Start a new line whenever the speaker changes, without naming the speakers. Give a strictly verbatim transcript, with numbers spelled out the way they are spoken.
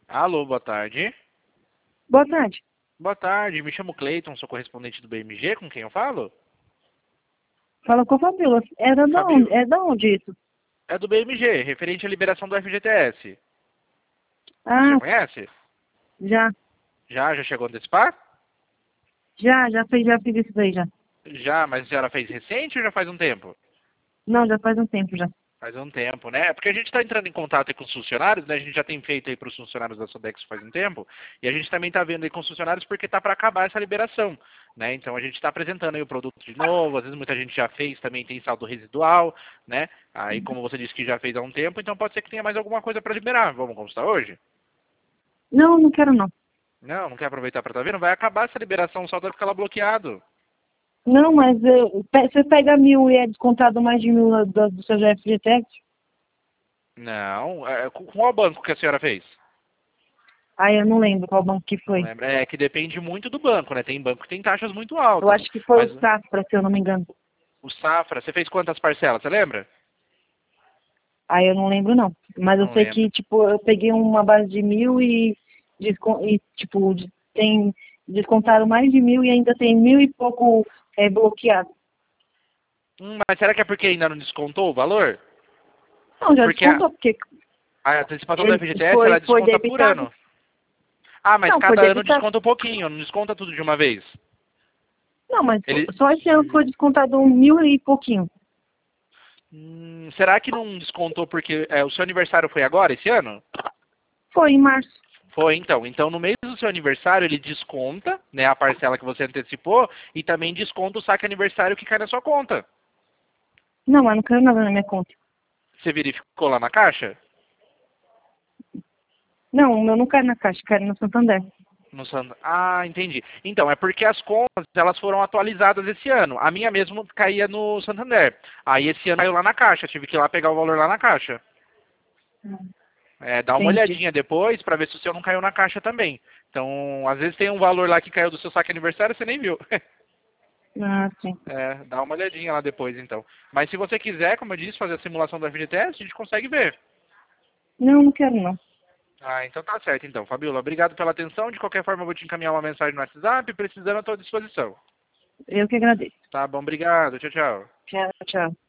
Alô, boa tarde.
Boa tarde.
Boa tarde, me chamo Cleiton, sou correspondente do B M G, com quem eu falo?
Fala com a Fabiola. Era da onde?
Fabio?
É da onde isso?
É do B M G, referente à liberação do F G T S. Você já
Ah,
conhece?
já.
Já? Já chegou a antecipar?
Já, já fiz, já fiz isso daí já.
Já, mas a senhora fez recente ou já faz um tempo?
Não, já faz um tempo já.
Faz um tempo, né? É porque a gente está entrando em contato aí com os funcionários, né? A gente já tem feito aí para os funcionários da Sodex faz um tempo, e a gente também está vendo aí com os funcionários porque está para acabar essa liberação, né? Então a gente está apresentando aí o produto de novo, às vezes muita gente já fez, também tem saldo residual, né? Aí como você disse que já fez há um tempo, então pode ser que tenha mais alguma coisa para liberar. Vamos consultar hoje?
Não, não quero não.
Não, não quer aproveitar para estar vendo? Vai acabar essa liberação, o saldo vai ficar lá bloqueado.
Não, mas eu, pe- você pega mil e é descontado mais de mil do, do seu F G T S?
Não, é, com qual banco que a senhora fez?
Ah, eu não lembro qual banco que
Não
foi.
lembra? É que depende muito do banco, né? Tem banco que tem taxas muito
Eu
altas,
acho que foi
mas
o Safra, se eu não me engano.
o Safra, você fez quantas parcelas, você lembra?
Ah, eu não lembro não. Mas eu
Não
sei
lembro.
que, tipo, eu peguei uma base de mil e, descon- e tipo, de- tem descontaram mais de mil e ainda tem mil e pouco é, bloqueado.
Hum, mas será que é porque ainda não descontou o valor?
Não, já
Porque a,
descontou, porque
a antecipação do
ele
F G T S,
foi,
ela
foi
desconta por
debitado.
ano. Ah, mas
Não, foi
cada ano
debitado.
desconta um pouquinho, não desconta tudo de uma vez.
Não, mas
Ele...
só esse ano foi descontado um mil e pouquinho.
Hum, será que não descontou porque é, o seu aniversário foi agora, esse ano?
Foi em março.
Foi, então. Então, no mês do seu aniversário, ele desconta, né, a parcela que você antecipou e também desconta o saque aniversário que cai na sua conta.
Não, mas não caiu nada na minha conta.
Você verificou lá na caixa?
Não, o meu não cai na caixa, cai no Santander.
No San- Ah, entendi. Então, é porque as contas, elas foram atualizadas esse ano. A minha mesmo caía no Santander. Aí esse ano caiu lá na caixa, tive que ir lá pegar o valor lá na caixa. É, dá uma
Entendi.
olhadinha depois pra ver se o seu não caiu na caixa também. Então, às vezes tem um valor lá que caiu do seu saque aniversário e você nem viu.
Ah, sim.
É, dá uma olhadinha lá depois, então. Mas se você quiser, como eu disse, fazer a simulação do F G T S, a gente consegue ver.
Não, não quero não.
Ah, então tá certo, então. Fabiola, obrigado pela atenção. De qualquer forma, eu vou te encaminhar uma mensagem no WhatsApp. Precisando, eu estou à disposição.
Eu que agradeço.
Tá bom, obrigado. Tchau, tchau.
Tchau, tchau.